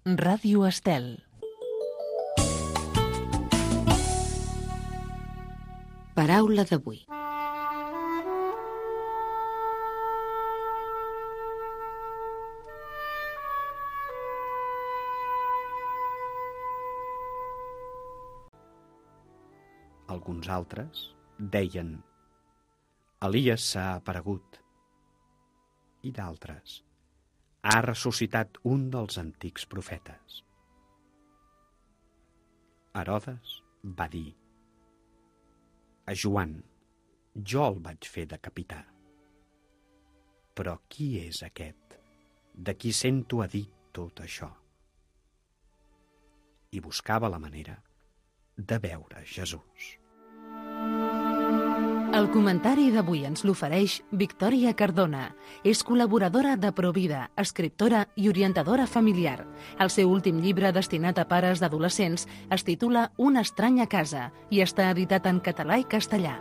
Ràdio Estel. Paraula d'avui. Alguns altres deien: Elies s'ha aparegut. I d'altres: ha ressuscitat un dels antics profetes. Herodes va dir: a Joan, jo el vaig fer de capità. Però qui és aquest de qui sento a dir tot això? I buscava la manera de veure Jesús. El comentari d'avui ens l'ofereix Victòria Cardona. És col·laboradora de Provida, escriptora i orientadora familiar. El seu últim llibre, destinat a pares d'adolescents, es titula Una estranya casa i està editat en català i castellà.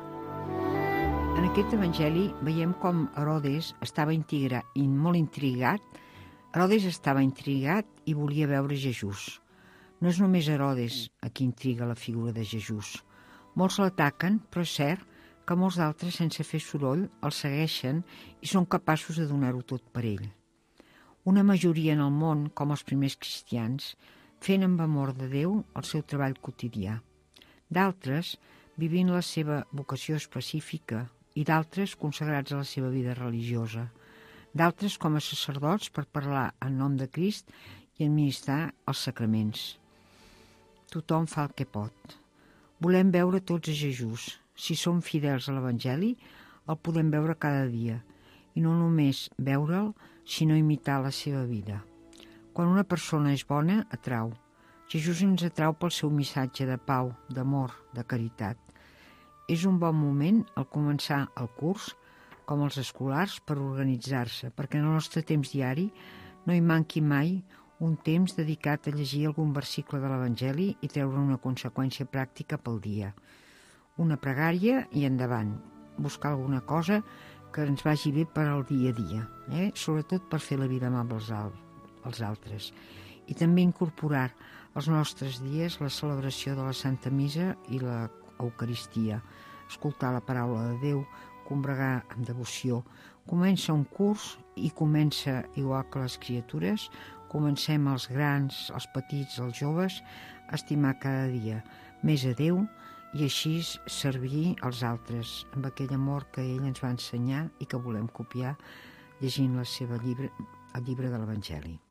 En aquest evangeli veiem com Herodes estava molt intrigat. Herodes estava intrigat i volia veure Jesús. No és només Herodes a qui intriga la figura de Jesús. Molts l'ataquen, però és cert que molts d'altres, sense fer soroll, el segueixen i són capaços de donar-ho tot per ell. Una majoria en el món, com els primers cristians, fent amb amor de Déu el seu treball quotidià. D'altres, vivint la seva vocació específica, i d'altres consagrats a la seva vida religiosa. D'altres com a sacerdots per parlar en nom de Crist i administrar els sacraments. Tothom fa el que pot. Volem veure tots a Jesús. Si som fidels a l'Evangeli, el podem veure cada dia, i no només veure'l, sinó imitar la seva vida. Quan una persona és bona, atrau. Jesús ens atrau pel seu missatge de pau, d'amor, de caritat. És un bon moment al començar el curs, com els escolars, per organitzar-se, perquè en el nostre temps diari no hi manqui mai un temps dedicat a llegir algun versicle de l'Evangeli i treure una conseqüència pràctica pel dia. Una pregària i endavant. Buscar alguna cosa que ens vagi bé per al dia a dia, sobretot per fer la vida amable als altres. I també incorporar als nostres dies la celebració de la Santa Missa i l'Eucaristia, escoltar la paraula de Déu, combregar amb devoció. Comença un curs i comença, igual que les criatures, comencem els grans, els petits, els joves, a estimar cada dia més a Déu i així servir als altres amb aquell amor que ell ens va ensenyar i que volem copiar llegint el llibre de l'Evangeli.